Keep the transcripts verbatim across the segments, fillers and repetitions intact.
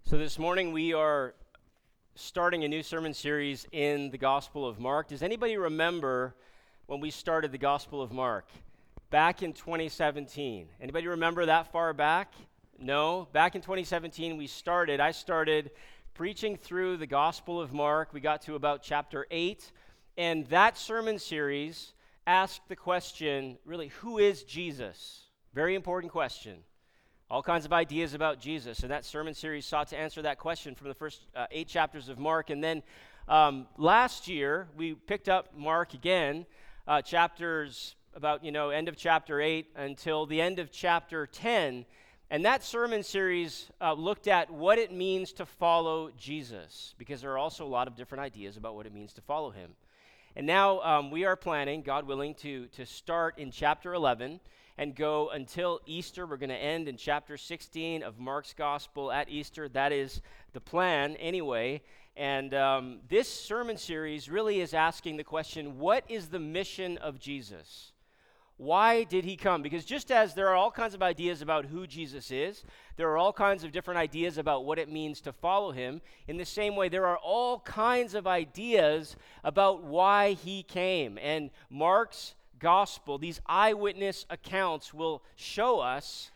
So this morning we are starting a new sermon series in the Gospel of Mark. Does anybody remember when we started the Gospel of Mark? Back in twenty seventeen. Anybody remember that far back? No? Back in twenty seventeen we started, I started preaching through the Gospel of Mark. We got to about chapter eight, and that sermon series asked the question, really, who is Jesus? Very important question. All kinds of ideas about Jesus, and that sermon series sought to answer that question from the first uh, eight chapters of Mark. And then um, last year, we picked up Mark again, uh, chapters about, you know, end of chapter eight until the end of chapter ten. And that sermon series uh, looked at what it means to follow Jesus, because there are also a lot of different ideas about what it means to follow him. And now um, we are planning, God willing, to, to start in chapter eleven and go until Easter. We're going to end in chapter sixteen of Mark's Gospel at Easter. That is the plan anyway. And um, this sermon series really is asking the question, what is the mission of Jesus? Why did he come? Because just as there are all kinds of ideas about who Jesus is, there are all kinds of different ideas about what it means to follow him. In the same way, there are all kinds of ideas about why he came. And Mark's Gospel, these eyewitness accounts will show us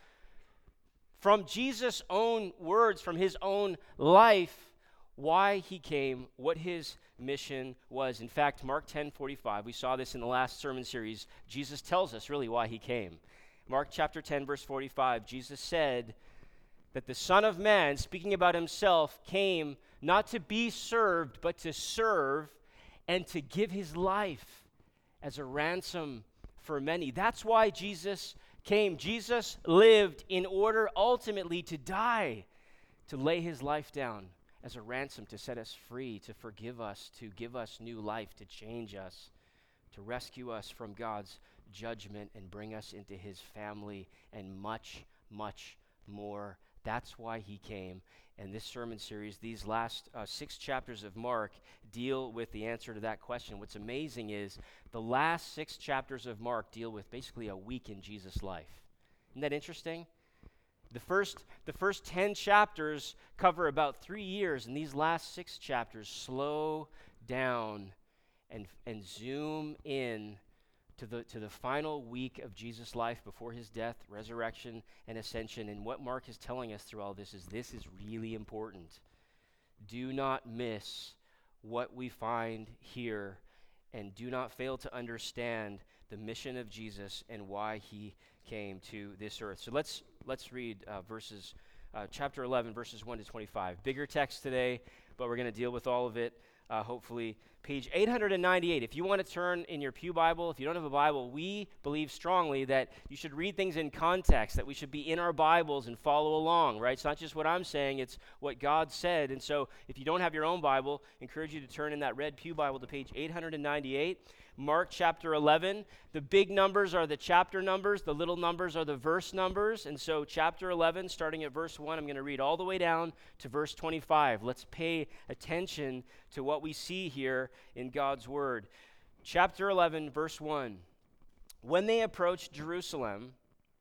from Jesus' own words, from his own life, why he came, what his mission was. In fact, Mark ten forty-five, we saw this in the last sermon series, Jesus tells us really why he came. Mark chapter ten, verse forty-five, Jesus said that the Son of Man, speaking about himself, came not to be served, but to serve and to give his life as a ransom for many. That's why Jesus came. Jesus lived in order ultimately to die, to lay his life down as a ransom, to set us free, to forgive us, to give us new life, to change us, to rescue us from God's judgment and bring us into his family, and much, much more. That's why he came. And this sermon series, these last uh, six chapters of Mark, deal with the answer to that question. What's amazing is the last six chapters of Mark deal with basically a week in Jesus' life. Isn't that interesting? The first, the first ten chapters cover about three years, and these last six chapters slow down and, and zoom in to the, to the final week of Jesus' life before his death, resurrection, and ascension. And what Mark is telling us through all this is this is really important. Do not miss what we find here, and do not fail to understand the mission of Jesus and why he came to this earth. So let's let's read uh, verses, uh, chapter eleven, verses one to twenty-five. Bigger text today, but we're going to deal with all of it, uh, hopefully. Page eight ninety-eight. If you want to turn in your pew Bible, if you don't have a Bible, we believe strongly that you should read things in context, that we should be in our Bibles and follow along, right? It's not just what I'm saying, it's what God said. And so if you don't have your own Bible, I encourage you to turn in that red pew Bible to page eight ninety-eight. Mark chapter eleven. The big numbers are the chapter numbers. The little numbers are the verse numbers. And so chapter eleven, starting at verse one, I'm going to read all the way down to verse twenty-five. Let's pay attention to what we see here in God's word. Chapter eleven, verse one. When they approached Jerusalem,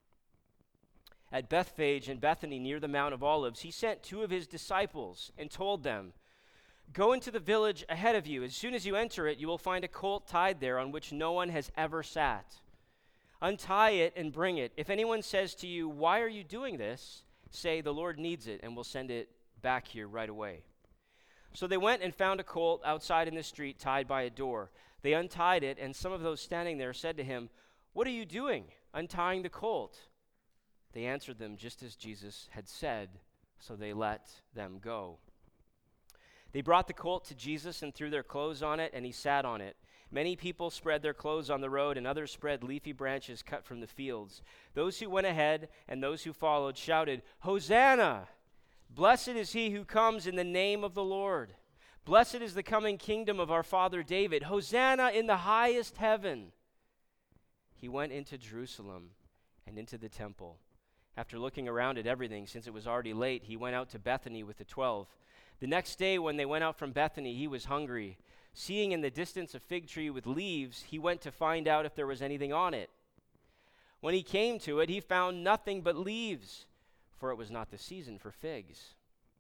at Bethphage and Bethany near the Mount of Olives, he sent two of his disciples and told them, "Go into the village ahead of you. As soon as you enter it, you will find a colt tied there on which no one has ever sat. Untie it and bring it. If anyone says to you, 'Why are you doing this?' say, 'The Lord needs it, and will send it back here right away.'" So they went and found a colt outside in the street tied by a door. They untied it, and some of those standing there said to him, "What are you doing, untying the colt?" They answered them just as Jesus had said, so they let them go. They brought the colt to Jesus and threw their clothes on it, and he sat on it. Many people spread their clothes on the road, and others spread leafy branches cut from the fields. Those who went ahead and those who followed shouted, "Hosanna! Blessed is he who comes in the name of the Lord. Blessed is the coming kingdom of our father David. Hosanna in the highest heaven." He went into Jerusalem and into the temple. After looking around at everything, since it was already late, he went out to Bethany with the twelve. The next day when they went out from Bethany, he was hungry. Seeing in the distance a fig tree with leaves, he went to find out if there was anything on it. When he came to it, he found nothing but leaves, for it was not the season for figs.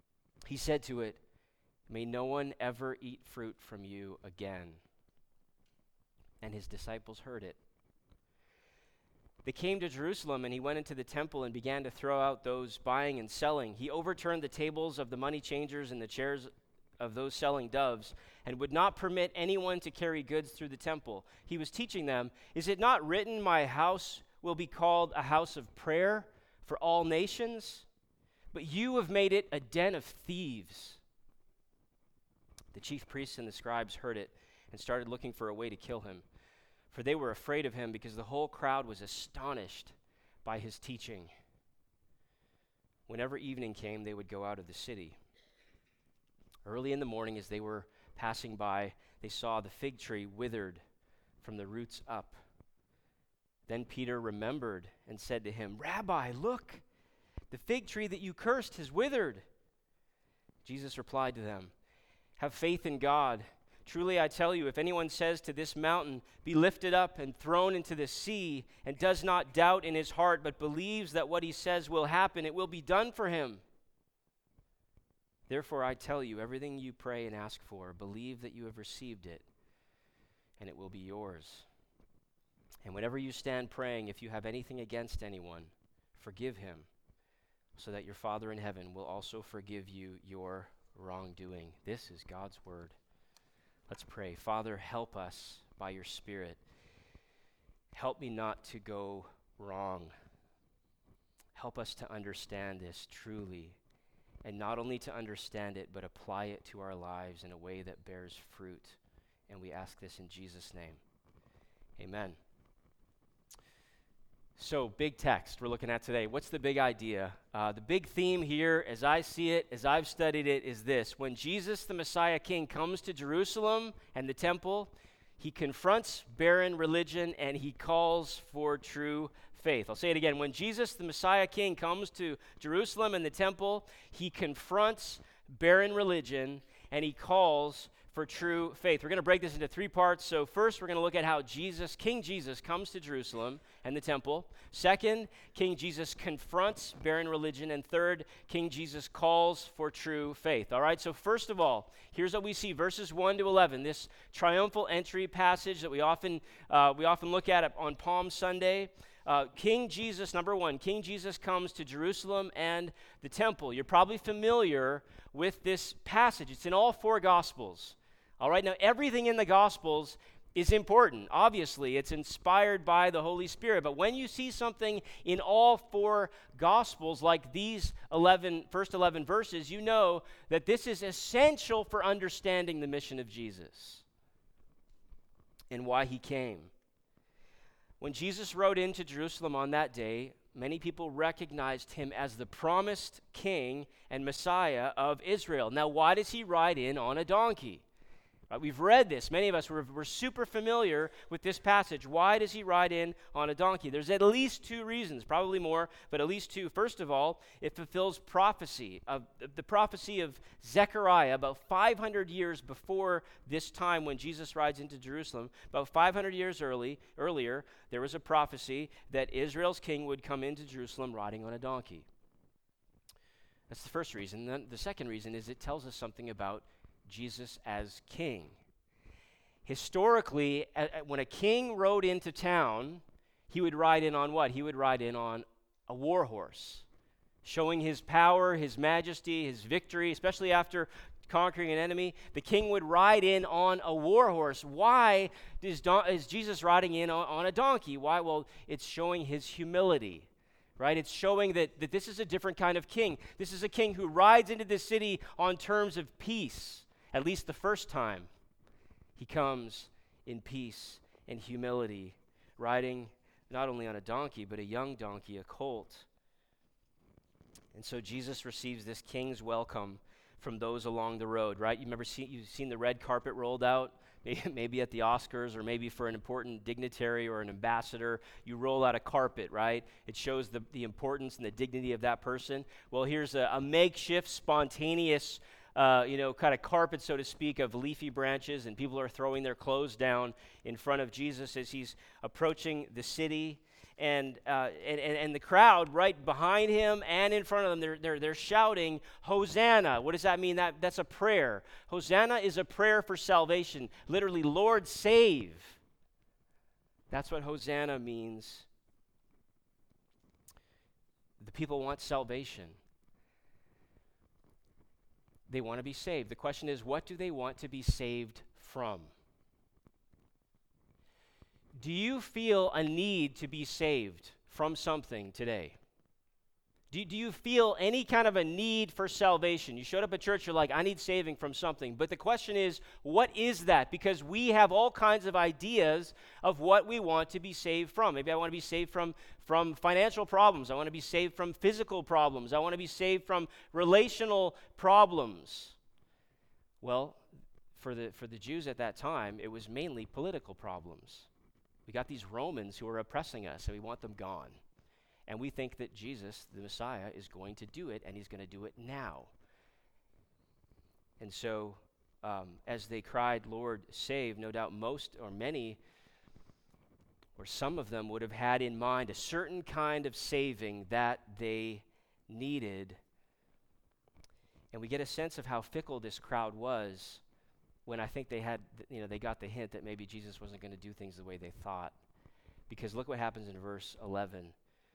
He said to it, "May no one ever eat fruit from you again." And his disciples heard it. They came to Jerusalem, and he went into the temple and began to throw out those buying and selling. He overturned the tables of the money changers and the chairs of those selling doves, and would not permit anyone to carry goods through the temple. He was teaching them, "Is it not written, 'My house will be called a house of prayer for all nations'? But you have made it a den of thieves." The chief priests and the scribes heard it and started looking for a way to kill him, for they were afraid of him because the whole crowd was astonished by his teaching. Whenever evening came, they would go out of the city. Early in the morning, as they were passing by, they saw the fig tree withered from the roots up. Then Peter remembered and said to him, "Rabbi, look, the fig tree that you cursed has withered." Jesus replied to them, "Have faith in God. Truly I tell you, if anyone says to this mountain, 'Be lifted up and thrown into the sea,' and does not doubt in his heart, but believes that what he says will happen, it will be done for him. Therefore I tell you, everything you pray and ask for, believe that you have received it, and it will be yours. And whenever you stand praying, if you have anything against anyone, forgive him, so that your Father in heaven will also forgive you your wrongdoing." This is God's word. Let's pray. Father, help us by your Spirit. Help me not to go wrong. Help us to understand this truly, and not only to understand it, but apply it to our lives in a way that bears fruit. And we ask this in Jesus' name. Amen. So, big text we're looking at today. What's the big idea? Uh, the big theme here, as I see it, as I've studied it, is this. When Jesus, the Messiah King, comes to Jerusalem and the temple, he confronts barren religion and he calls for true faith. I'll say it again. When Jesus, the Messiah King, comes to Jerusalem and the temple, he confronts barren religion and he calls for true faith. We're going to break this into three parts. So first, we're going to look at how Jesus, King Jesus, comes to Jerusalem and the temple. Second, King Jesus confronts barren religion. And third, King Jesus calls for true faith. All right, so first of all, here's what we see, verses one to eleven, this triumphal entry passage that we often, uh, we often look at on Palm Sunday. Uh, King Jesus, number one, King Jesus comes to Jerusalem and the temple. You're probably familiar with this passage. It's in all four Gospels. All right, now everything in the Gospels is important. Obviously, it's inspired by the Holy Spirit. But when you see something in all four Gospels, like these eleven, first eleven verses, you know that this is essential for understanding the mission of Jesus and why he came. When Jesus rode into Jerusalem on that day, many people recognized him as the promised king and Messiah of Israel. Now, why does he ride in on a donkey? Right, we've read this. Many of us, we're, we're super familiar with this passage. Why does he ride in on a donkey? There's at least two reasons, probably more, but at least two. First of all, it fulfills prophecy, of the prophecy of Zechariah about five hundred years before this time when Jesus rides into Jerusalem. About five hundred years early, earlier, there was a prophecy that Israel's king would come into Jerusalem riding on a donkey. That's the first reason. Then the second reason is it tells us something about Jesus as king. Historically, a, a, when a king rode into town, he would ride in on what? He would ride in on a war horse, showing his power, his majesty, his victory, especially after conquering an enemy. The king would ride in on a war horse. Why is, don- is Jesus riding in on, on a donkey? Why? Well, it's showing his humility. Right? It's showing that, that this is a different kind of king. This is a king who rides into this city on terms of peace. At least the first time, he comes in peace and humility, riding not only on a donkey, but a young donkey, a colt. And so Jesus receives this king's welcome from those along the road, right? You remember, see, you've seen the red carpet rolled out, maybe, maybe at the Oscars, or maybe for an important dignitary or an ambassador, you roll out a carpet, right? It shows the, the importance and the dignity of that person. Well, here's a, a makeshift, spontaneous Uh, you know, kind of carpet, so to speak, of leafy branches, and people are throwing their clothes down in front of Jesus as he's approaching the city. and, uh, and, and, and the crowd right behind him and in front of them, they're, they're, they're shouting, Hosanna. What does that mean? That, that's a prayer. Hosanna is a prayer for salvation. Literally, Lord, save. That's what Hosanna means. The people want salvation. They want to be saved. The question is, what do they want to be saved from? Do you feel a need to be saved from something today? Do, do you feel any kind of a need for salvation? You showed up at church, you're like, I need saving from something. But the question is, what is that? Because we have all kinds of ideas of what we want to be saved from. Maybe I want to be saved from, from financial problems. I want to be saved from physical problems. I want to be saved from relational problems. Well, for the, for the Jews at that time, it was mainly political problems. We got these Romans who are oppressing us, and we want them gone. And we think that Jesus, the Messiah, is going to do it, and he's going to do it now. And so, um, as they cried, Lord, save, no doubt most or many, or some of them would have had in mind a certain kind of saving that they needed. And we get a sense of how fickle this crowd was when I think they had, you know, they got the hint that maybe Jesus wasn't going to do things the way they thought. Because look what happens in verse eleven.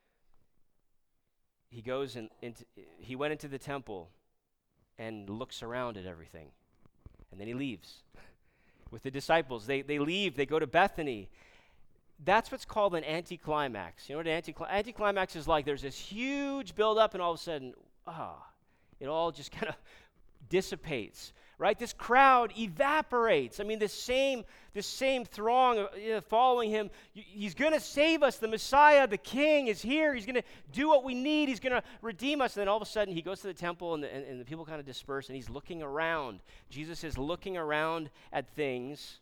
He goes and into, he went into the temple and looks around at everything. And then he leaves with the disciples. They they leave, they go to Bethany. That's what's called an anticlimax. You know what an anticlimax? Anticlimax is like there's this huge buildup and all of a sudden, ah, it all just kind of dissipates. Right? This crowd evaporates. I mean, this same, this same throng of, you know, following him, he's going to save us. The Messiah, the King is here. He's going to do what we need. He's going to redeem us. And then all of a sudden, he goes to the temple, and the, and, and the people kind of disperse, and he's looking around. Jesus is looking around at things.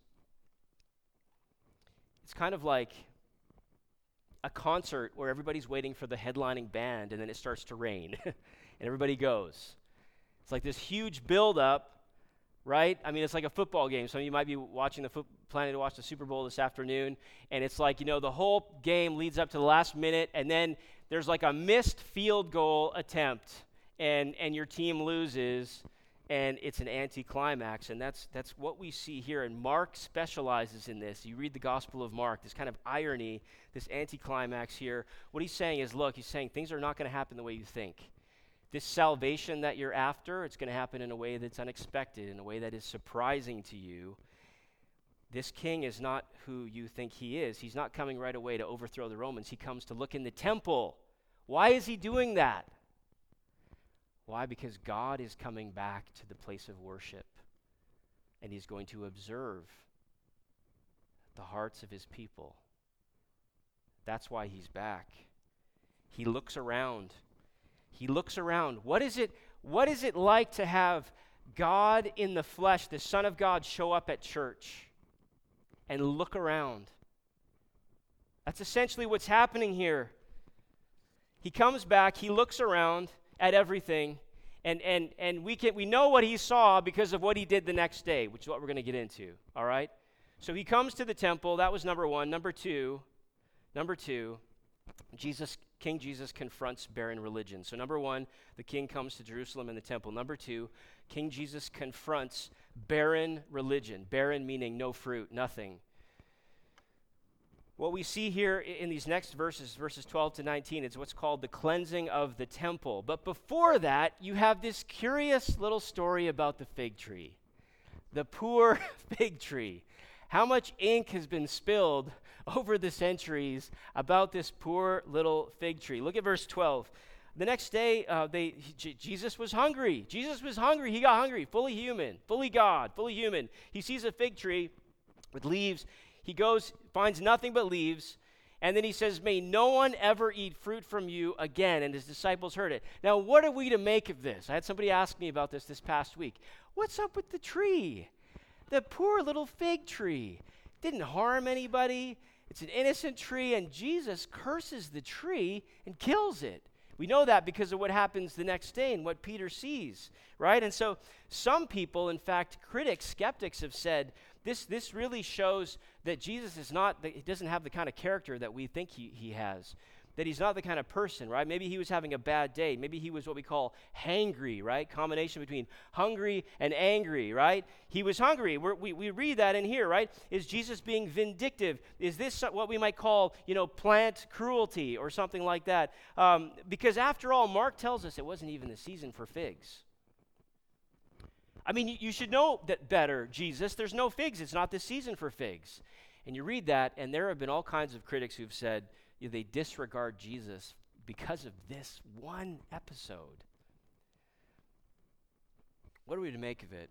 It's kind of like a concert where everybody's waiting for the headlining band, and then it starts to rain, and everybody goes. It's like this huge buildup. Right? I mean, it's like a football game. Some of you might be watching the fo- planning to watch the Super Bowl this afternoon, and it's like, you know, the whole game leads up to the last minute, and then there's like a missed field goal attempt, and and your team loses, and it's an anticlimax, and that's that's what we see here. And Mark specializes in this. You read the Gospel of Mark, this kind of irony, this anticlimax here. What he's saying is, look, he's saying things are not going to happen the way you think. This salvation that you're after, it's going to happen in a way that's unexpected, in a way that is surprising to you. This king is not who you think he is. He's not coming right away to overthrow the Romans. He comes to look in the temple. Why is he doing that? Why? Because God is coming back to the place of worship, and he's going to observe the hearts of his people. That's why he's back. He looks around. He looks around. What is it, what is it like to have God in the flesh, the Son of God, show up at church and look around? That's essentially what's happening here. He comes back, he looks around at everything, and and and we can we know what he saw because of what he did the next day, which is what we're going to get into. All right? So he comes to the temple. That was number one. Number two, number two, Jesus King Jesus confronts barren religion. So number one, the king comes to Jerusalem and the temple. Number two, King Jesus confronts barren religion. Barren meaning no fruit, nothing. What we see here in these next verses, verses twelve to nineteen, is what's called the cleansing of the temple. But before that, you have this curious little story about the fig tree. The poor fig tree. How much ink has been spilled over the centuries about this poor little fig tree? Look at verse twelve. The next day, uh, they J- Jesus was hungry. Jesus was hungry. He got hungry, fully human, fully God, fully human. He sees a fig tree with leaves. He goes, finds nothing but leaves, and then he says, may no one ever eat fruit from you again. And his disciples heard it. Now, what are we to make of this? I had somebody ask me about this this past week. What's up with the tree? The poor little fig tree. Didn't harm anybody. It's an innocent tree, and Jesus curses the tree and kills it. We know that because of what happens the next day and what Peter sees, right? And so some people, in fact, critics, skeptics have said this this really shows that Jesus is not, the, he doesn't have the kind of character that we think he, he has. That he's not the kind of person, right? Maybe he was having a bad day. Maybe he was what we call hangry, right? Combination between hungry and angry, right? He was hungry. We're, we we read that in here, right? Is Jesus being vindictive? Is this what we might call, you know, plant cruelty or something like that? Um, because after all, Mark tells us it wasn't even the season for figs. I mean, you, you should know that better, Jesus. There's no figs. It's not the season for figs. And you read that, and there have been all kinds of critics who've said, they disregard Jesus because of this one episode. What are we to make of it?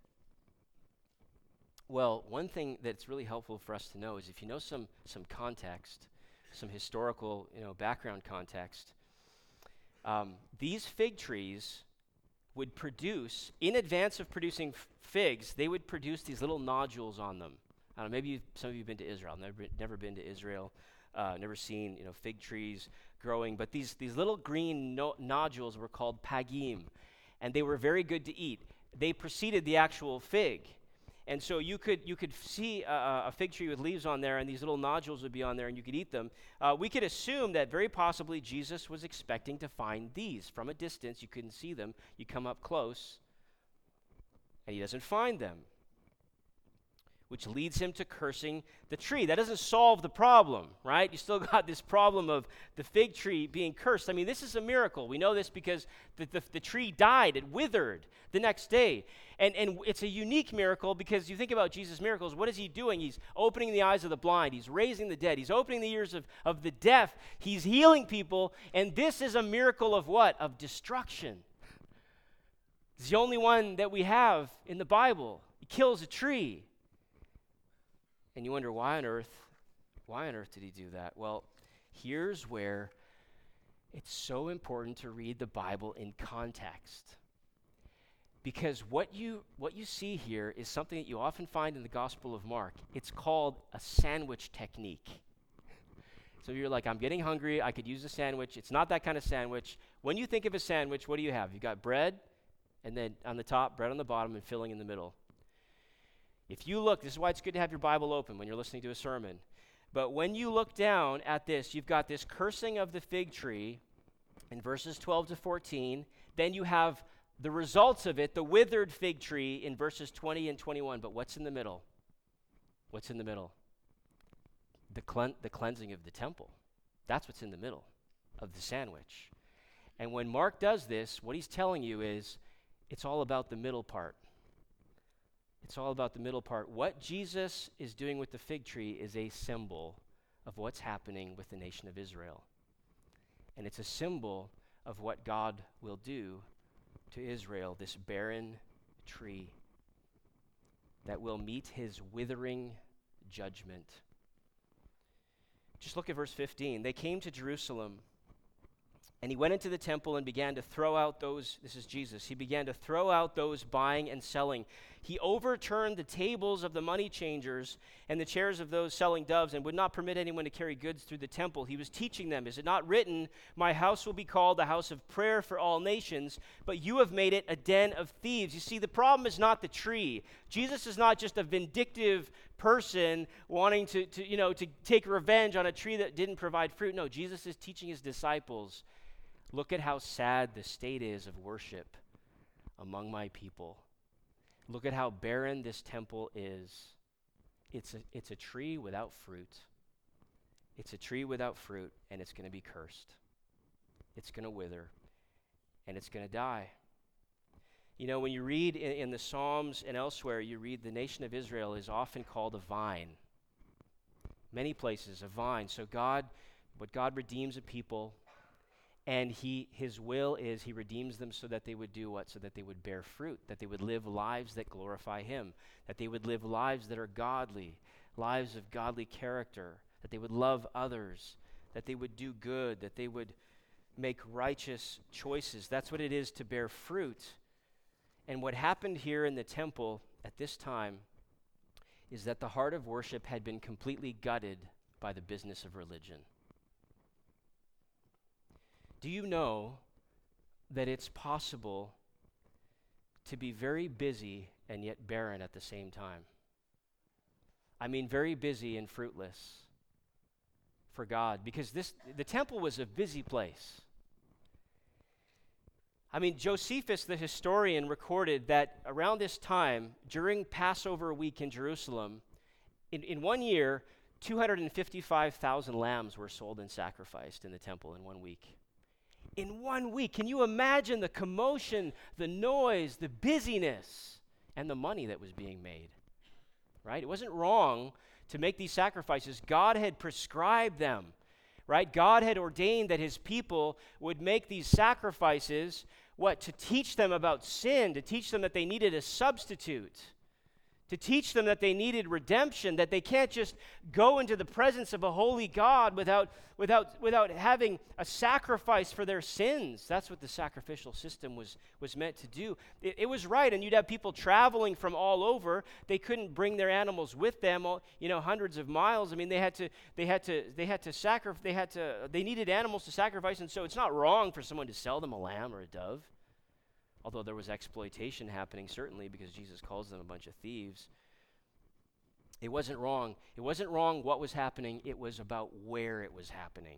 Well, one thing that's really helpful for us to know is if you know some some context, some historical, you know, background context, um, these fig trees would produce, in advance of producing f- figs, they would produce these little nodules on them. I don't know, maybe you've, some of you have been to Israel. I've never, never been to Israel. Uh, never seen, you know, fig trees growing, but these these little green no- nodules were called pagim, and they were very good to eat. They preceded the actual fig, and so you could you could see a, a fig tree with leaves on there, and these little nodules would be on there, and you could eat them. Uh, we could assume that very possibly Jesus was expecting to find these from a distance. You couldn't see them. You come up close, and he doesn't find them, which leads him to cursing the tree. That doesn't solve the problem, right? You still got this problem of the fig tree being cursed. I mean, this is a miracle. We know this because the, the, the tree died. It withered the next day. And, and it's a unique miracle because you think about Jesus' miracles. What is he doing? He's opening the eyes of the blind. He's raising the dead. He's opening the ears of, of the deaf. He's healing people. And this is a miracle of what? Of destruction. It's the only one that we have in the Bible. He kills a tree. And you wonder, why on earth, why on earth did he do that? Well, here's where it's so important to read the Bible in context. Because what you what you see here is something that you often find in the Gospel of Mark. It's called a sandwich technique. So you're like, I'm getting hungry, I could use a sandwich. It's not that kind of sandwich. When you think of a sandwich, what do you have? You've got bread, and then on the top, bread on the bottom, and filling in the middle. If you look, this is why it's good to have your Bible open when you're listening to a sermon. But when you look down at this, you've got this cursing of the fig tree in verses twelve to fourteen. Then you have the results of it, the withered fig tree in verses twenty and twenty-one. But what's in the middle? What's in the middle? The, clean, the cleansing of the temple. That's what's in the middle of the sandwich. And when Mark does this, what he's telling you is it's all about the middle part. It's all about the middle part. What Jesus is doing with the fig tree is a symbol of what's happening with the nation of Israel. And it's a symbol of what God will do to Israel, this barren tree that will meet his withering judgment. Just look at verse fifteen. They came to Jerusalem, and he went into the temple and began to throw out those, this is Jesus, he began to throw out those buying and selling. He overturned the tables of the money changers and the chairs of those selling doves and would not permit anyone to carry goods through the temple. He was teaching them, is it not written, my house will be called a house of prayer for all nations, but you have made it a den of thieves. You see, the problem is not the tree. Jesus is not just a vindictive person wanting to, to you know, to take revenge on a tree that didn't provide fruit. No, Jesus is teaching his disciples, look at how sad the state is of worship among my people. Look at how barren this temple is. It's a, it's a tree without fruit. It's a tree without fruit, and it's going to be cursed. It's going to wither, and it's going to die. You know, when you read in, in the Psalms and elsewhere, you read the nation of Israel is often called a vine. Many places, a vine. So God, what God redeems a people, and he, his will is he redeems them so that they would do what? So that they would bear fruit, that they would live lives that glorify him, that they would live lives that are godly, lives of godly character, that they would love others, that they would do good, that they would make righteous choices. That's what it is to bear fruit. And what happened here in the temple at this time is that the heart of worship had been completely gutted by the business of religion. Do you know that it's possible to be very busy and yet barren at the same time? I mean very busy and fruitless for God, because this the temple was a busy place. I mean, Josephus, the historian, recorded that around this time, during Passover week in Jerusalem, in, in one year, two hundred fifty-five thousand lambs were sold and sacrificed in the temple in one week. In one week, can you imagine the commotion, the noise, the busyness, and the money that was being made? Right? It wasn't wrong to make these sacrifices. God had prescribed them, right? God had ordained that his people would make these sacrifices, what? To teach them about sin, to teach them that they needed a substitute, to teach them that they needed redemption, that they can't just go into the presence of a holy God without, without, without having a sacrifice for their sins. That's what the sacrificial system was, was meant to do. It, it was right, and you'd have people traveling from all over. They couldn't bring their animals with them, all, you know, hundreds of miles. I mean, they had to, they had to, they had to sacrifice. They had to, they needed animals to sacrifice, and so it's not wrong for someone to sell them a lamb or a dove. Although there was exploitation happening, certainly, because Jesus calls them a bunch of thieves. It wasn't wrong. It wasn't wrong what was happening. It was about where it was happening.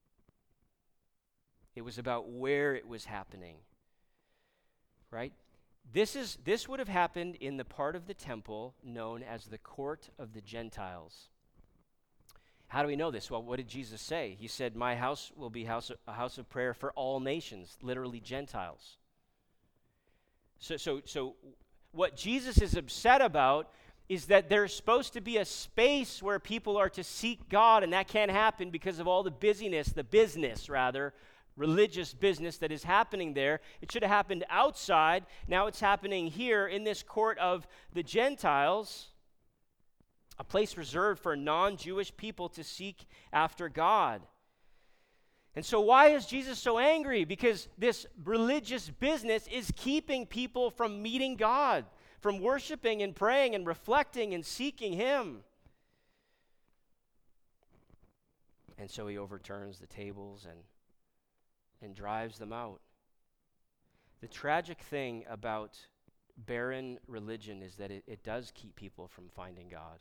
It was about where it was happening. Right? This is this would have happened in the part of the temple known as the court of the Gentiles. How do we know this? Well, what did Jesus say? He said, "My house will be house, a house of prayer for all nations," literally Gentiles. So, so, so what Jesus is upset about is that there's supposed to be a space where people are to seek God, and that can't happen because of all the busyness, the business, rather, religious business that is happening there. It should have happened outside. Now it's happening here in this court of the Gentiles, a place reserved for non-Jewish people to seek after God. And so why is Jesus so angry? Because this religious business is keeping people from meeting God, from worshiping and praying and reflecting and seeking him. And so he overturns the tables and, and drives them out. The tragic thing about barren religion is that it, it does keep people from finding God.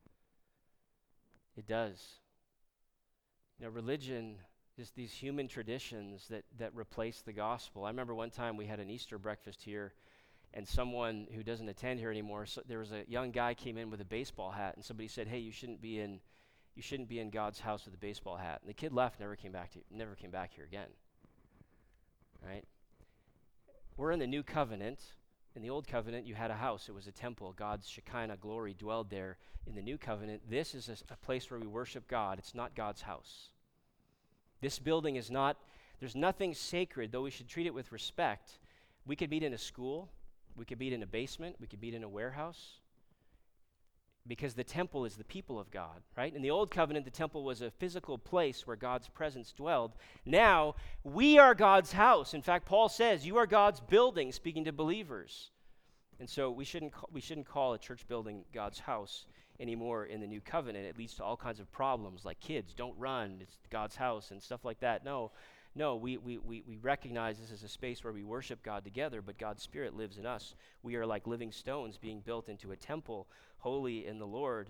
It does. You know, religion, just these human traditions that, that replace the gospel. I remember one time we had an Easter breakfast here, and someone who doesn't attend here anymore, so there was a young guy came in with a baseball hat, and somebody said, "Hey, you shouldn't be in, you shouldn't be in God's house with a baseball hat." And the kid left, never came back to, never came back here again. Right? We're in the new covenant. In the old covenant, you had a house. It was a temple. God's Shekinah glory dwelled there. In the new covenant, this is a, a place where we worship God. It's not God's house. This building is not, there's nothing sacred, though we should treat it with respect. We could meet in a school. We could meet in a basement. We could meet in a warehouse. Because the temple is the people of God, right? In the old covenant, the temple was a physical place where God's presence dwelled. Now, we are God's house. In fact, Paul says, you are God's building, speaking to believers. And so we shouldn't ca- we shouldn't call a church building God's house anymore in the new covenant. It leads to all kinds of problems, like kids, don't run, it's God's house, and stuff like that. No, no, we, we, we, we recognize this is a space where we worship God together, but God's Spirit lives in us. We are like living stones being built into a temple, holy in the Lord.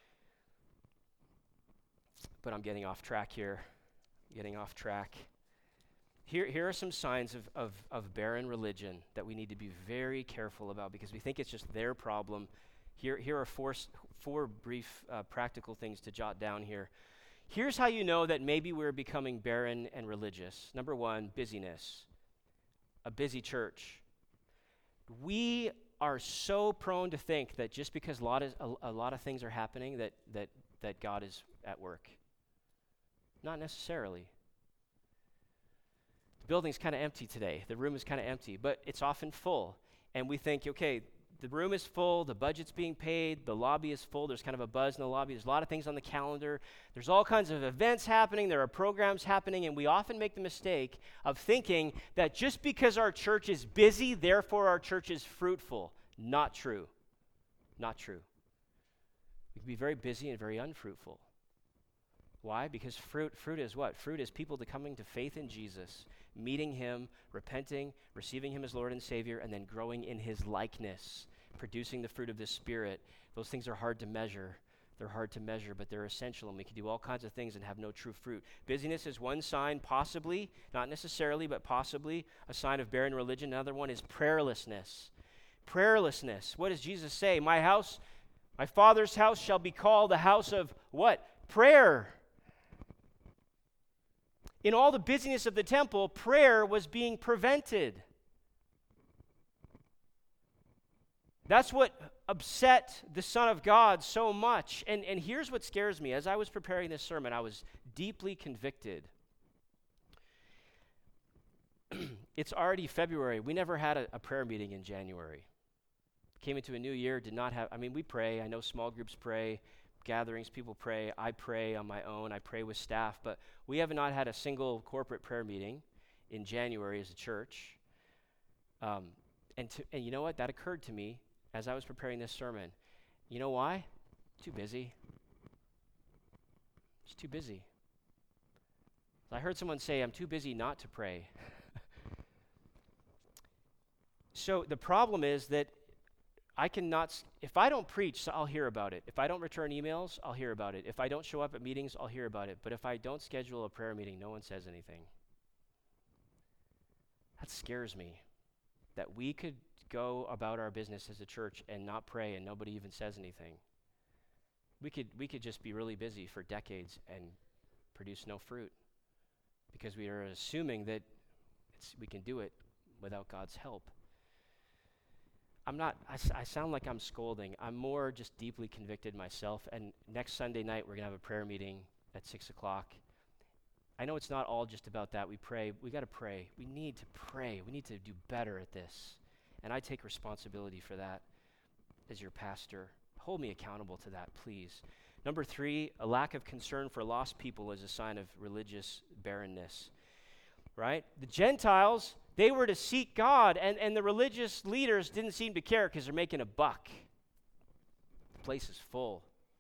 But I'm getting off track here, getting off track. Here, here are some signs of, of, of barren religion that we need to be very careful about because we think it's just their problem. Here, here are four, four brief uh, practical things to jot down here. Here's how you know that maybe we're becoming barren and religious. Number one, busyness. A busy church. We are so prone to think that just because a lot of, a, a lot of things are happening that, that, that God is at work. Not necessarily. The building's kind of empty today. The room is kind of empty, but it's often full. And we think, okay, the room is full, the budget's being paid, the lobby is full, there's kind of a buzz in the lobby, there's a lot of things on the calendar, there's all kinds of events happening, there are programs happening, and we often make the mistake of thinking that just because our church is busy, therefore our church is fruitful. Not true. Not true. We can be very busy and very unfruitful. Why? Because fruit, fruit is what? Fruit is people to coming to faith in Jesus, meeting him, repenting, receiving him as Lord and Savior, and then growing in his likeness, producing the fruit of the Spirit. Those things are hard to measure. They're hard to measure, but they're essential, and we can do all kinds of things and have no true fruit. Busyness is one sign, possibly, not necessarily, but possibly, a sign of barren religion. Another one is prayerlessness. Prayerlessness. What does Jesus say? My house, my Father's house shall be called the house of what? Prayer. In all the busyness of the temple, prayer was being prevented. That's what upset the Son of God so much. And, and here's what scares me. As I was preparing this sermon, I was deeply convicted. It's already February. We never had a, a prayer meeting in January. Came into a new year, did not have, I mean, we pray. I know small groups pray, gatherings, people pray. I pray on my own. I pray with staff. But we have not had a single corporate prayer meeting in January as a church. Um, and, to, and you know what? That occurred to me as I was preparing this sermon. You know why? Too busy. Just too busy. I heard someone say, I'm too busy not to pray. So the problem is that I cannot, if I don't preach, I'll hear about it. If I don't return emails, I'll hear about it. If I don't show up at meetings, I'll hear about it. But if I don't schedule a prayer meeting, no one says anything. That scares me, that we could go about our business as a church and not pray and nobody even says anything. We could we could just be really busy for decades and produce no fruit because we are assuming that it's, we can do it without God's help. I'm not, I, I sound like I'm scolding. I'm more just deeply convicted myself. And next Sunday night, we're going to have a prayer meeting at six o'clock. I know it's not all just about that. We pray. We got to pray. We need to pray. We need to do better at this. And I take responsibility for that as your pastor. Hold me accountable to that, please. Number three, a lack of concern for lost people is a sign of religious barrenness, right? The Gentiles, they were to seek God, and, and the religious leaders didn't seem to care because they're making a buck. The place is full.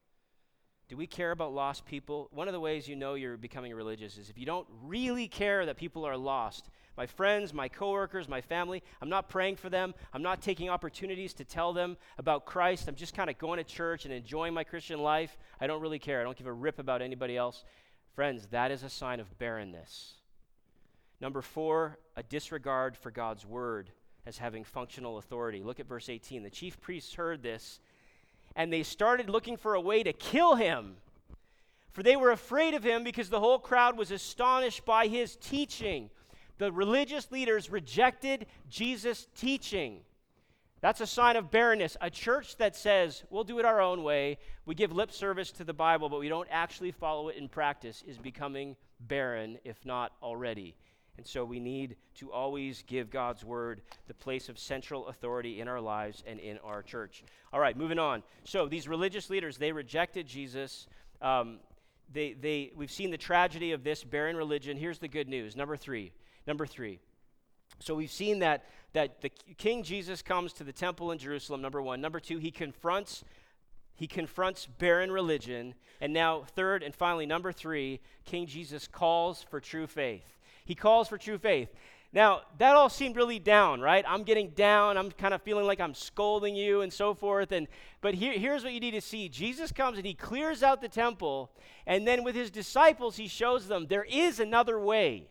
Do we care about lost people? One of the ways you know you're becoming religious is if you don't really care that people are lost. My friends, my coworkers, my family, I'm not praying for them. I'm not taking opportunities to tell them about Christ. I'm just kind of going to church and enjoying my Christian life. I don't really care. I don't give a rip about anybody else. Friends, that is a sign of barrenness. Number four, a disregard for God's word as having functional authority. Look at verse eighteen. The chief priests heard this, and they started looking for a way to kill him. For they were afraid of him because the whole crowd was astonished by his teaching. The religious leaders rejected Jesus' teaching. That's a sign of barrenness. A church that says, we'll do it our own way, we give lip service to the Bible, but we don't actually follow it in practice, is becoming barren, if not already. And so we need to always give God's word the place of central authority in our lives and in our church. All right, moving on. So these religious leaders, they rejected Jesus. Um, they, they, we've seen the tragedy of this barren religion. Here's the good news. Number three. Number three. So we've seen that, that the King Jesus comes to the temple in Jerusalem, number one. Number two, he confronts He confronts barren religion. And now, third and finally, number three, King Jesus calls for true faith. He calls for true faith. Now, that all seemed really down, right? I'm getting down. I'm kind of feeling like I'm scolding you and so forth. And But here, here's what you need to see. Jesus comes and he clears out the temple. And then with his disciples, he shows them there is another way.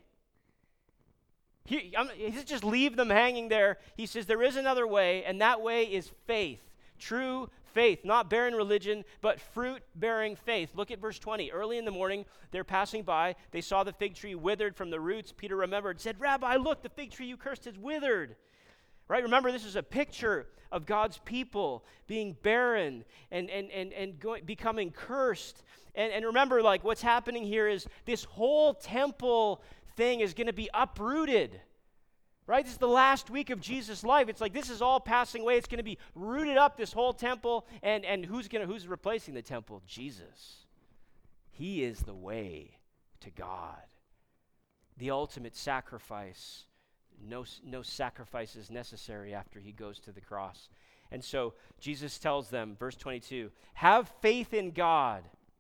He, I'm, he doesn't just leave them hanging there. He says there is another way, and that way is faith. True faith, not barren religion, but fruit-bearing faith. Look at verse twenty. Early in the morning, they're passing by. They saw the fig tree withered from the roots. Peter remembered, said, Rabbi, look, the fig tree you cursed is withered. Right? Remember, this is a picture of God's people being barren and, and, and, and going, becoming cursed. And, and remember, like, what's happening here is this whole temple thing is going to be uprooted. Right? This is the last week of Jesus' life. It's like this is all passing away. It's going to be rooted up, this whole temple. And, and who's going to who's replacing the temple? Jesus. He is the way to God. The ultimate sacrifice. No, no sacrifice is necessary after he goes to the cross. And so Jesus tells them, verse twenty-two, have faith in God.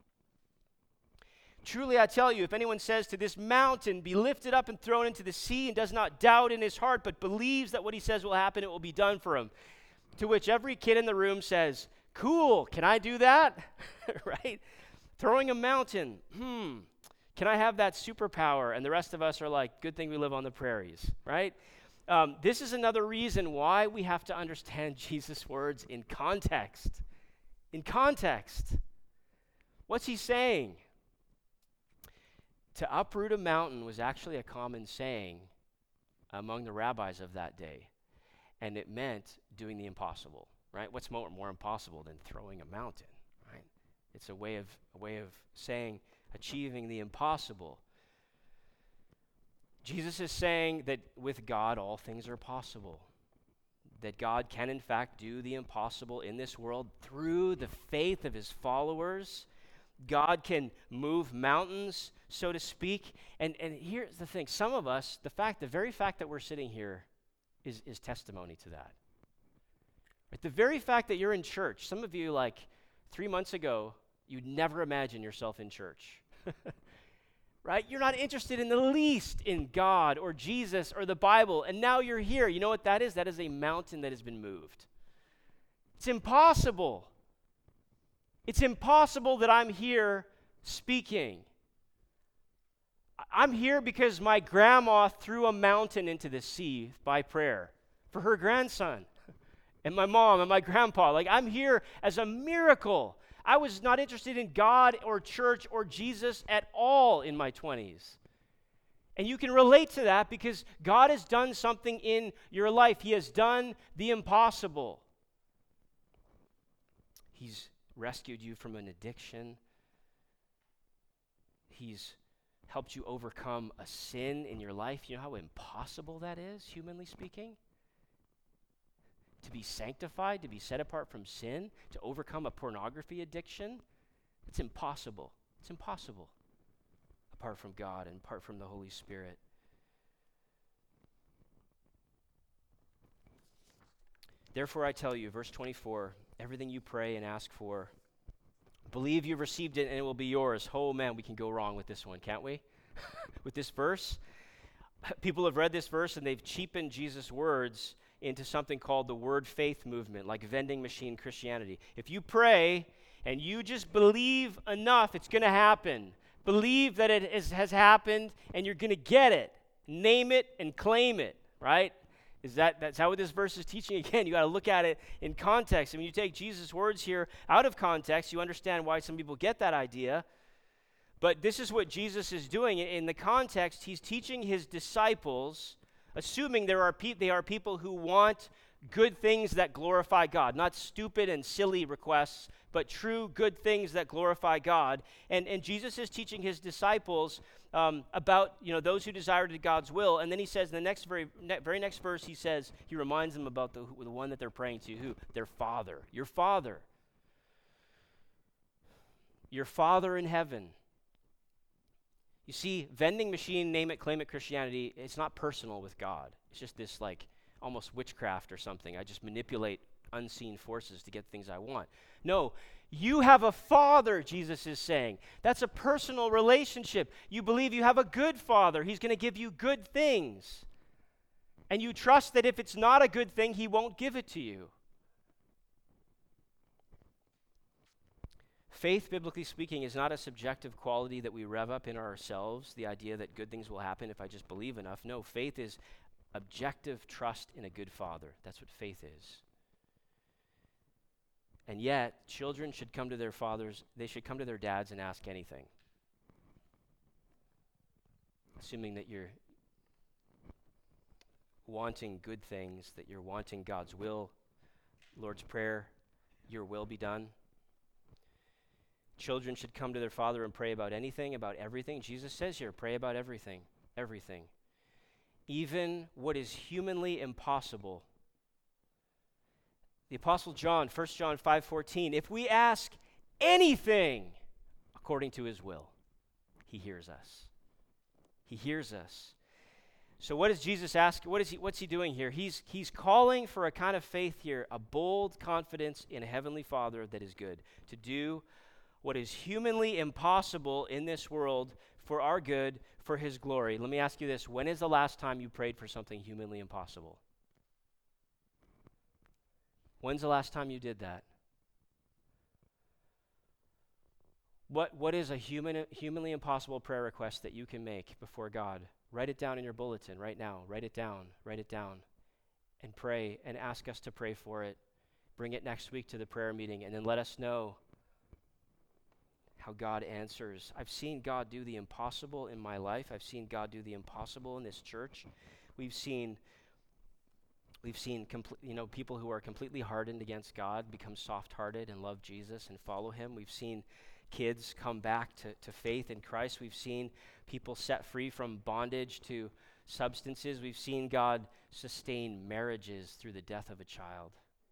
Truly I tell you, if anyone says to this mountain, be lifted up and thrown into the sea, and does not doubt in his heart, but believes that what he says will happen, it will be done for him. To which every kid in the room says, Cool, can I do that? Right? Throwing a mountain, hmm, can I have that superpower? And the rest of us are like, good thing we live on the prairies, right? Um, this is another reason why we have to understand Jesus' words in context. In context. What's he saying? To uproot a mountain was actually a common saying among the rabbis of that day. And it meant doing the impossible, right? What's more, more impossible than throwing a mountain, right? It's a way of a way of saying achieving the impossible. Jesus is saying that with God all things are possible. That God can in fact do the impossible in this world through the faith of his followers. God can move mountains, so to speak. And and here's the thing, some of us, the fact, the very fact that we're sitting here is, is testimony to that. Right? The very fact that you're in church, some of you like three months ago, you'd never imagine yourself in church. Right? You're not interested in the least in God or Jesus or the Bible, and now you're here. You know what that is? That is a mountain that has been moved. It's impossible. It's impossible that I'm here speaking. I'm here because my grandma threw a mountain into the sea by prayer for her grandson, and my mom and my grandpa. Like, I'm here as a miracle. I was not interested in God or church or Jesus at all in my twenties. And you can relate to that because God has done something in your life. He has done the impossible. He's rescued you from an addiction. He's helped you overcome a sin in your life. You know how impossible that is, humanly speaking? To be sanctified, to be set apart from sin, to overcome a pornography addiction, it's impossible. It's impossible apart from God and apart from the Holy Spirit. Therefore I tell you, verse twenty-four, everything you pray and ask for, believe you've received it and it will be yours. Oh man, we can go wrong with this one, can't we? With this verse. People have read this verse and they've cheapened Jesus' words into something called the word faith movement, like vending machine Christianity. If you pray and you just believe enough, it's going to happen. Believe that it is, has happened and you're going to get it. Name it and claim it, right? Is that that's how this verse is teaching? Again, you got to look at it in context. And when you take Jesus' words here out of context, you understand why some people get that idea. But this is what Jesus is doing. In the context, he's teaching his disciples, assuming there are pe- they are people who want good things that glorify God, not stupid and silly requests, but true good things that glorify God. And, and Jesus is teaching his disciples um, about, you know, those who desire to do God's will. And then he says in the next very ne- very next verse, he says, he reminds them about the, the one that they're praying to, who? Their Father. Your Father. Your Father in heaven. You see, vending machine, name it, claim it Christianity, it's not personal with God. It's just this like almost witchcraft or something. I just manipulate unseen forces to get things I want. No, you have a Father, Jesus is saying. That's a personal relationship. You believe you have a good Father. He's going to give you good things. And you trust that if it's not a good thing, he won't give it to you. Faith, biblically speaking, is not a subjective quality that we rev up in ourselves, the idea that good things will happen if I just believe enough. No, faith is objective trust in a good Father. That's what faith is. And yet, children should come to their fathers, they should come to their dads and ask anything. Assuming that you're wanting good things, that you're wanting God's will, Lord's Prayer, your will be done. Children should come to their father and pray about anything, about everything. Jesus says here, pray about everything, everything. Even what is humanly impossible. The Apostle John, First John five fourteen, if we ask anything according to his will, he hears us. He hears us. So what does Jesus ask? What is he, what's he doing here? He's, he's calling for a kind of faith here, a bold confidence in a heavenly Father that is good, to do what is humanly impossible in this world for our good, for his glory. Let me ask you this. When is the last time you prayed for something humanly impossible? When's the last time you did that? What, what is a human, humanly impossible prayer request that you can make before God? Write it down in your bulletin right now. Write it down. Write it down. And pray and ask us to pray for it. Bring it next week to the prayer meeting and then let us know how God answers. I've seen God do the impossible in my life. I've seen God do the impossible in this church. We've seen we've seen compl- you know people who are completely hardened against God become soft-hearted and love Jesus and follow him. We've seen kids come back to, to faith in Christ. We've seen people set free from bondage to substances. We've seen God sustain marriages through the death of a child.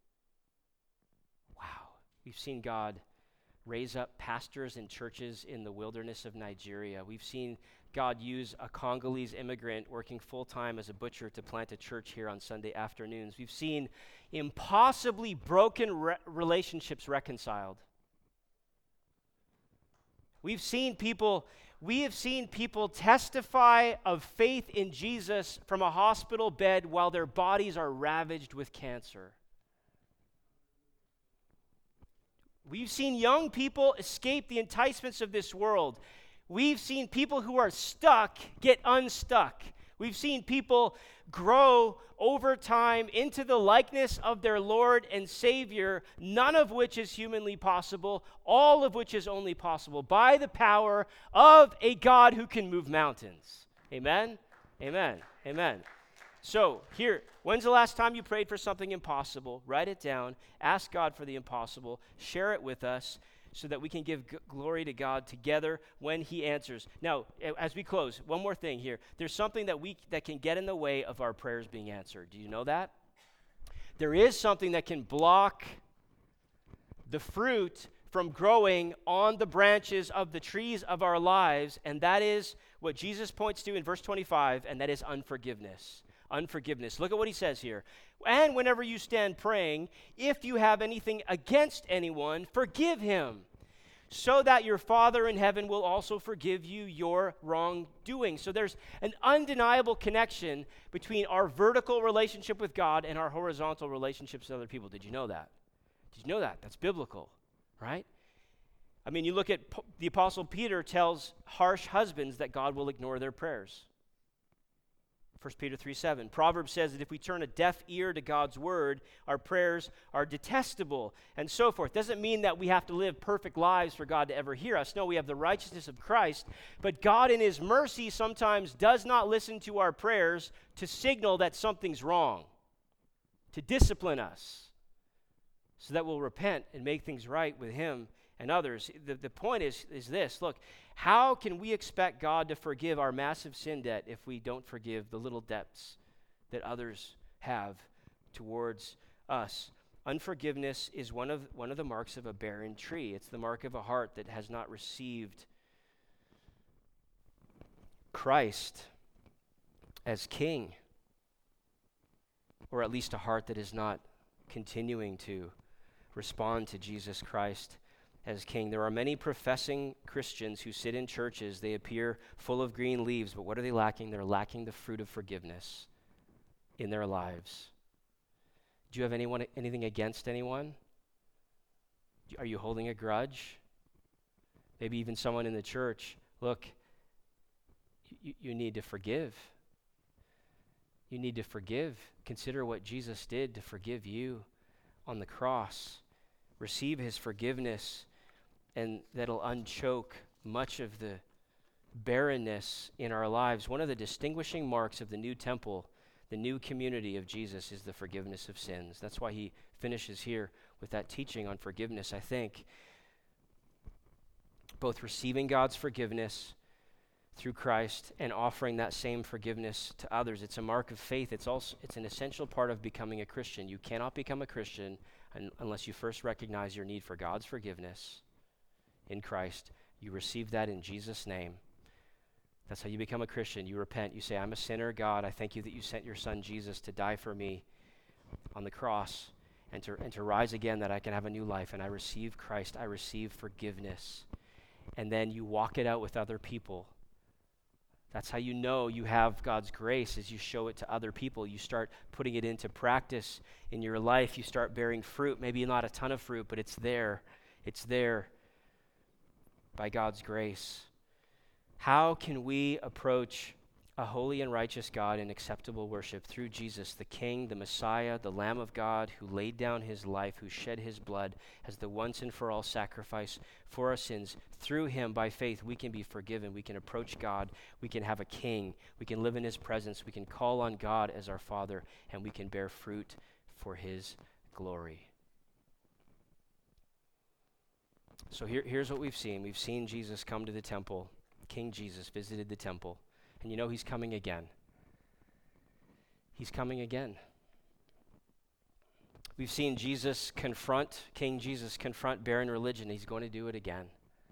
Wow. We've seen God raise up pastors and churches in the wilderness of Nigeria. We've seen God use a Congolese immigrant working full-time as a butcher to plant a church here on Sunday afternoons. We've seen impossibly broken re- relationships reconciled. We've seen people, we have seen people testify of faith in Jesus from a hospital bed while their bodies are ravaged with cancer. We've seen young people escape the enticements of this world. We've seen people who are stuck get unstuck. We've seen people grow over time into the likeness of their Lord and Savior, none of which is humanly possible, all of which is only possible by the power of a God who can move mountains. Amen? Amen. Amen. So here, when's the last time you prayed for something impossible? Write it down. Ask God for the impossible. Share it with us so that we can give g- glory to God together when he answers. Now, a- as we close, one more thing here. There's something that we that can get in the way of our prayers being answered. Do you know that? There is something that can block the fruit from growing on the branches of the trees of our lives, and that is what Jesus points to in verse twenty-five, and that is unforgiveness. Unforgiveness. Look at what he says here. And whenever you stand praying, if you have anything against anyone, forgive him, so that your Father in heaven will also forgive you your wrongdoing. So there's an undeniable connection between our vertical relationship with God and our horizontal relationships with other people. Did you know that? Did you know that? That's biblical, right? I mean, you look at P- the Apostle Peter tells harsh husbands that God will ignore their prayers. First Peter three seven. Proverbs says that if we turn a deaf ear to God's word, our prayers are detestable, and so forth. Doesn't mean that we have to live perfect lives for God to ever hear us. No, we have the righteousness of Christ, but God in his mercy sometimes does not listen to our prayers to signal that something's wrong, to discipline us, so that we'll repent and make things right with him and others. The, the point is, is this. Look, how can we expect God to forgive our massive sin debt if we don't forgive the little debts that others have towards us? Unforgiveness is one of, one of the marks of a barren tree. It's the mark of a heart that has not received Christ as King, or at least a heart that is not continuing to respond to Jesus Christ as King. There are many professing Christians who sit in churches. They appear full of green leaves, but what are they lacking? They're lacking the fruit of forgiveness in their lives. Do you have anyone, anything against anyone? Are you holding a grudge? Maybe even someone in the church. Look, you, you need to forgive. You need to forgive. Consider what Jesus did to forgive you on the cross. Receive his forgiveness, and that'll unchoke much of the barrenness in our lives. One of the distinguishing marks of the new temple, the new community of Jesus, is the forgiveness of sins. That's why he finishes here with that teaching on forgiveness. I think both receiving God's forgiveness through Christ and offering that same forgiveness to others, it's a mark of faith. It's also it's an essential part of becoming a Christian. You cannot become a Christian un- unless you first recognize your need for God's forgiveness in Christ. You receive that in Jesus' name. That's how you become a Christian. You repent. You say, I'm a sinner. God, I thank you that you sent your son Jesus to die for me on the cross and to, and to rise again, that I can have a new life. And I receive Christ. I receive forgiveness. And then you walk it out with other people. That's how you know you have God's grace, as you show it to other people. You start putting it into practice in your life. You start bearing fruit. Maybe not a ton of fruit, but it's there. It's there. by God's grace. How can we approach a holy and righteous God in acceptable worship? Through Jesus, the King, the Messiah, the Lamb of God, who laid down his life, who shed his blood as the once and for all sacrifice for our sins. Through him, by faith, we can be forgiven. We can approach God. We can have a king. We can live in his presence. We can call on God as our Father, and we can bear fruit for his glory. So here, here's what we've seen. We've seen Jesus come to the temple. King Jesus visited the temple. And you know he's coming again. He's coming again. We've seen Jesus confront, King Jesus confront barren religion. He's going to do it again.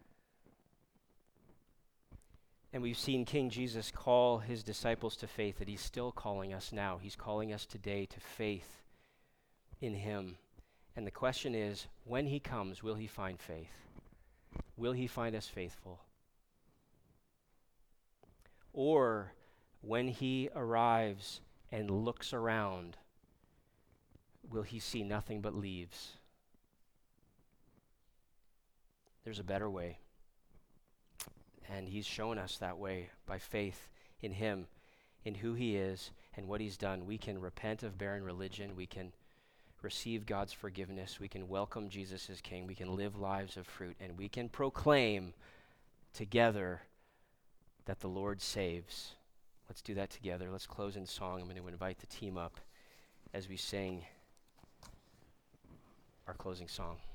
And we've seen King Jesus call his disciples to faith, that he's still calling us now. He's calling us today to faith in him. And the question is, when he comes, will he find faith? Will he find us faithful? Or when he arrives and looks around, will he see nothing but leaves? There's a better way. And he's shown us that way by faith in him, in who he is and what he's done. We can repent of barren religion. We can receive God's forgiveness. We can welcome Jesus as King. We can live lives of fruit. And we can proclaim together that the Lord saves. Let's do that together. Let's close in song. I'm going to invite the team up as we sing our closing song.